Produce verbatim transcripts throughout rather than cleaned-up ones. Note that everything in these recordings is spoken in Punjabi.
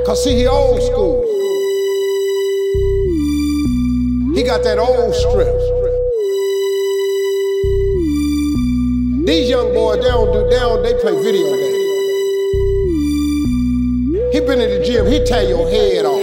Cause see, he old school. He got that old strip. These young boys, they don't do, they don't, they play video games. He been in the gym, he tear your head off.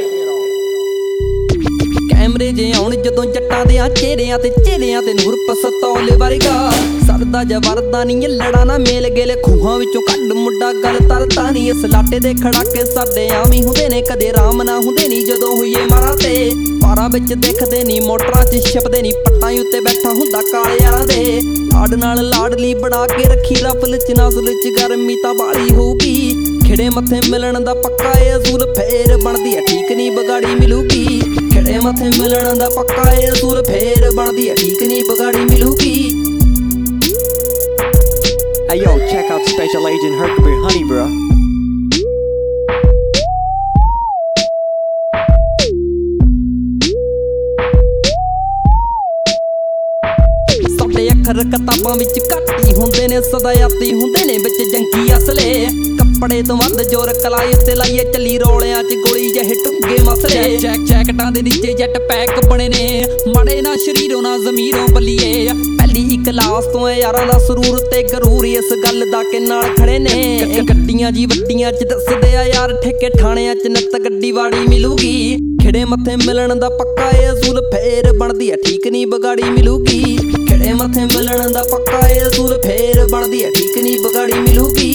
ਕੈਮਰੇ ਜੇ ਆਉਣ ਜਦੋਂ ਜੱਟਾਂ ਦੇ ਚਿਹਰਿਆਂ ਤੇ ਚਿਹਰਿਆਂ ਤੇ ਨੂਰ ਪਸਤੌਲ ਵਰਗਾ ਸਰਦਾ ਜਾਂ ਵਰਦਾ ਨਹੀਂ ਲੜਾ ਨਾ ਮੇਲ ਗੇਲੇ ਖੂਹਾਂ ਵਿੱਚੋਂ ਕੱਢ ਮੁੰਡਾ ਗੱਲ ਤਰਦਾ ਨਹੀਂ ਇਸ ਲਾਟੇ ਦੇ ਖੜਾਕੇ ਸਾਡੇ ਆਵੀਂ ਹੁੰਦੇ ਨੇ ਕਦੇ ਰਾਮ ਨਾ ਹੁੰਦੇ ਨਹੀਂ ਜਦੋਂ ਹੋਈਏ ਮਾਰਾਂ ਤੇ ਪਾਰਾਂ ਵਿੱਚ ਦੇਖਦੇ ਨਹੀਂ ਮੋਟਰਾਂ 'ਚ ਛਪਦੇ ਨਹੀਂ ਪੱਟਾਂ ਉੱਤੇ ਬੈਠਾ ਹੁੰਦਾ ਕਾਲਿਆਂ ਦੇ ਲਾੜ ਨਾਲ ਲਾਡਲੀ ਬਣਾ ਕੇ ਰੱਖੀ ਰਫਲ 'ਚ ਨਸਲ 'ਚ ਗਰਮੀ ਤਾਂ ਬਾਲੀ ਹੋਊਗੀ ਖਿੜੇ ਮੱਥੇ ਮਿਲਣ ਦਾ ਪੱਕਾ ਏ ਅਸੂਲ ਫੇਰ ਬਣਦੀ ਐ ਠੀਕ ਨਹੀਂ ਬਗਾੜੀ ਮਿਲੂਗੀ ਖਿੜੇ ਮੱਥੇ ਮਿਲਣ ਦਾ ਪੱਕਾ ਏ ਅਸੂਲ ਫੇਰ ਬਣਦੀ ਐ ਠੀਕ ਨਹੀਂ ਬਗਾੜੀ ਮਿਲੂਗੀ Hey yo, check out Special Agent Huckleberry Honey, bro. ਸਾਡੇ ਅੱਖਰ ਕਿਤਾਬਾਂ ਵਿੱਚ ਘੱਟ ਹੀ ਹੁੰਦੇ ਨੇ ਸਦਾਇਆਤੀ ਹੁੰਦੇ ਨੇ ਵਿੱਚ ਜੰਗੀ ਅਸਲੇ ਕੱਪੜੇ ਤੋਂ ਵੱਧ ਜ਼ੋਰ ਕਲਾਈ ਉੱਤੇ ਲਾਈਏ ਚੱਲੀ ਰੋਲਿਆਂ 'ਚ ਗੋਲੀ ਜਿਹੇ ਟੁੱਗੇ ਮਸਲੇ ਚੈਕ ਜੈਕਟਾਂ ਦੇ ਨੀਚੇ ਜੱਟ ਪੈਕ ਬਣੇ ਨੇ ਮੜੇ ਨਾ ਸ਼ਰੀਰੋਂ ਨਾ ਜ਼ਮੀਰੋਂ ਬੱਲੀਏ ਪਹਿਲੀ ਇੱਕ ਕਲਾਸ ਤੋਂ ਯਾਰਾਂ ਦਾ ਸਰੂਰ ਤੇ ਗਰੂਰ ਇਸ ਗੱਲ ਦਾ ਕਿ ਨਾਲ ਖੜੇ ਨੇ ਗੱਡੀਆਂ ਜੀ ਵੱਡੀਆਂ 'ਚ ਦੱਸਦੇ ਆ ਯਾਰ ਠੇਕੇ ਠਾਣਿਆਂ 'ਚ ਨਿੱਤ ਗੱਡੀ ਵਾੜੀ ਮਿਲੂਗੀ ਖਿੜੇ ਮੱਥੇ ਮਿਲਣ ਦਾ ਪੱਕਾ ਏ ਅਸੂਲ ਫੇਰ ਬਣਦੀ ਐ ਠੀਕ ਨਹੀਂ ਬਗਾੜੀ ਮਿਲੂਗੀ ਖਿੜੇ ਮੱਥੇ ਮਿਲਣ ਦਾ ਪੱਕਾ ਏ ਅਸੂਲ ਫੇਰ ਬਣਦੀ ਐ ਠੀਕ ਨਹੀਂ ਬਗਾੜੀ ਮਿਲੂਗੀ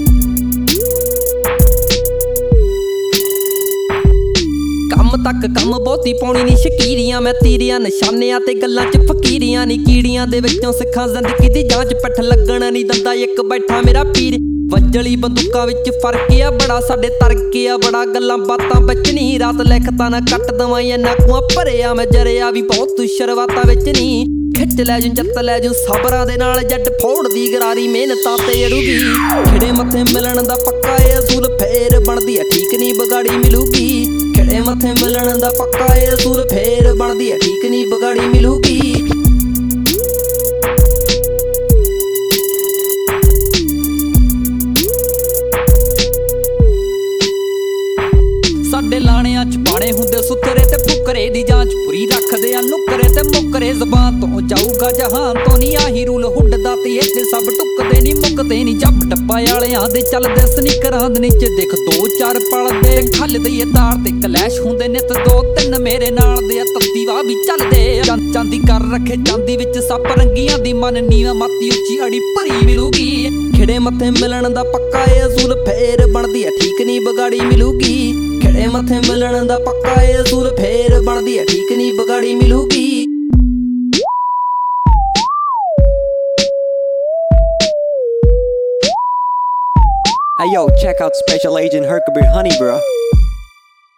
ਕੰਮ ਤੱਕ ਕੰਮ ਬਹੁਤੀ ਪਾਉਣੀ ਨੀ ਸ਼ਕੀਰੀਆਂ ਮੈਂ ਤੀਰੀਆਂ ਨਿਸ਼ਾਨਿਆਂ ਤੇ ਗੱਲਾਂ 'ਚ ਫਕੀਰੀਆਂ ਨੀ ਕੀੜੀਆਂ ਦੇ ਵਿੱਚੋਂ ਸਿੱਖਾਂ ਜ਼ਿੰਦਗੀ ਦੀ ਜਾਂਚ ਪਿੱਠ ਲੱਗਣ ਨੀ ਦੰਦਾ ਇੱਕ ਬੈਠਾ ਮੇਰਾ ਪੀਰ ਵੱਜਲੀ ਬੰਦੂਕਾਂ ਵਿੱਚ ਫਰਕ ਆ ਬੜਾ ਸਾਡੇ ਤਰਕ ਆ ਬੜਾ ਗੱਲਾਂ ਬਾਤਾਂ ਵਿੱਚ ਨਹੀਂ ਰਾਤ ਲਿਖਤਾਂ ਨਾ ਕੱਟ ਦਵਾਂ ਇੰਨਾ ਕੁਆਂ ਭਰਿਆ ਮੈਂ ਜਰਿਆ ਵੀ ਬਹੁਤ ਸ਼ੁਰੂਆਤਾਂ ਵਿੱਚ ਨਹੀਂ ਖਿੱਚ ਲੈ ਜੂ ਜੱਤ ਲੈ ਜੂ ਸਬਰਾਂ ਦੇ ਨਾਲ ਜੱਟ ਫੋੜਦੀ ਗਰਾਰੀ ਮਿਹਨਤਾਂ ਤੇ ਅੜੂਗੀ ਖਿੜੇ ਮੱਥੇ ਮਿਲਣ ਦਾ ਪੱਕਾ ਏ ਅਸੂਲ ਫੇਰ ਬਣਦੀ ਐ ਠੀਕ ਨਹੀਂ ਬਗਾੜੀ ਮਿਲੂਗੀ ਖਿੜੇ ਮੱਥੇ ਮਿਲਣ ਦਾ ਪੱਕਾ ਏ ਅਸੂਲ ਫੇਰ ਬਣਦੀ ਐ ਠੀਕ ਨਹੀਂ ਬਗਾੜੀ ਮਿਲੂਗੀ ਸਾਡੇ ਲਾਣਿਆਂ 'ਚ ਬਾੜੇ ਹੁੰਦੇ ਸੁਥਰੇ ਤੇ ਫੁਕਰੇ ਦੀ ਜਾਂਚ ਪੂਰੀ ਰੱਖਦੇ ਆ ਨੁਕਰੇ ਤੇ ਮੁਕਰੇ ਜ਼ਬਾਨ ਤੋਂ ਜਾਊਗਾ ਜਹਾਨ ਤੋਂ ਨਹੀਂ ਆਹੀ ਰੂਲ ਹੁੱਡਦਾ ਤੇ ਇੱਥੇ ਸਭ ਟੁੱਕਦੇ ਨਹੀਂ ਮੁੱਕਦੇ ਨਹੀਂ ਜੱਬ ਡੱਬਾ ਵਾਲਿਆਂ ਦੇ ਚੱਲਦੇ ਸਨੀਕਰਾਂ ਦੇ ਨੀਚੇ ਦੇਖ ਦੋ ਚਾਰ ਪਲਦੇ ਖੱਲਦੇ ਏ ਤਾਰ ਤੇ ਕਲੈਸ਼ ਹੁੰਦੇ ਨਿੱਤ ਦੋ ਤਿੰਨ ਮੇਰੇ ਨਾਲ ਦੇ ਤੱਤੀ ਵਾਹ ਵੀ ਚੱਲਦੇ ਚਾਂਦੀ ਕਰ ਰੱਖੇ ਚਾਂਦੀ ਵਿੱਚ ਸੱਪ ਰੰਗੀਆਂ ਦੀ ਮਨ ਨੀਵਾਂ ਮਾਤੀ ਉੱਚੀ ਅੜੀ ਭਰੀ ਮਿਲੂਗੀ ਖਿੜੇ ਮੱਥੇ ਮਿਲਣ ਦਾ ਪੱਕਾ ਏ ਅਸੂਲ ਫੇਰ ਬਣਦੀ ਐ ਠੀਕ ਨਹੀਂ ਬਗਾੜੀ ਮਿਲੂਗੀ ਖਿੜੇ ਮੱਥੇ ਮਿਲਣ ਦਾ ਪੱਕਾ ਏ ਅਸੂਲ ਫੇਰ ਬਣਦੀ ਐ ਠੀਕ ਨਹੀਂ ਬਗਾੜੀ ਮਿਲੂਗੀ Hey yo, check out Special Agent Huckleberry Honey, bro.